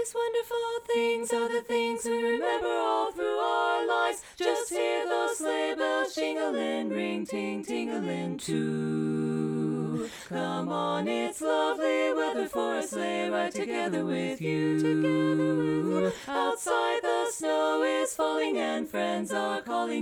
These wonderful things are the things we remember all through our lives. Just hear those sleigh bells jingling, ring, ting, tingling too. Come on, it's lovely weather for a sleigh ride together with you. Outside the snow is falling and friends are calling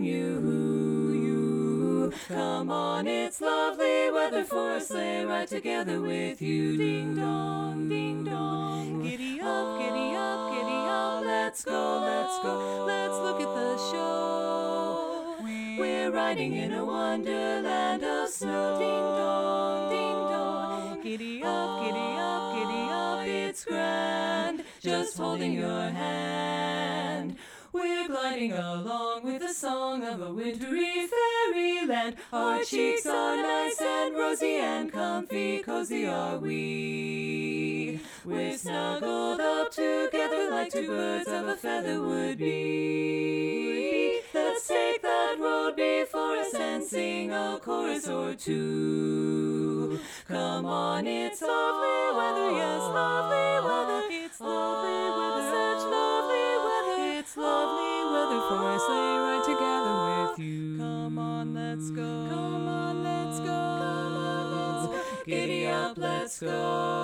you. Come on, it's lovely weather for a sleigh ride together with you. Ding dong, ding dong. Giddy up, giddy up, giddy up. Let's go, let's go. Let's look at the show. We're riding in a wonderland of snow. Ding dong, ding dong. Giddy up, giddy up, giddy up. It's grand, just holding your hand. We're gliding along with the song of a wintry fairyland. Our cheeks are nice and rosy and comfy, cozy are we. We're snuggled up together like two birds of a feather would be. Let's take that road before us and sing a chorus or two. Come on, it's lovely weather, yes, lovely weather. It's lovely weather, such lovely weather. It's lovely weather for a sleigh ride together with you. Come on, let's go. Come on, let's go. Come on, let's go. Giddy up, let's go.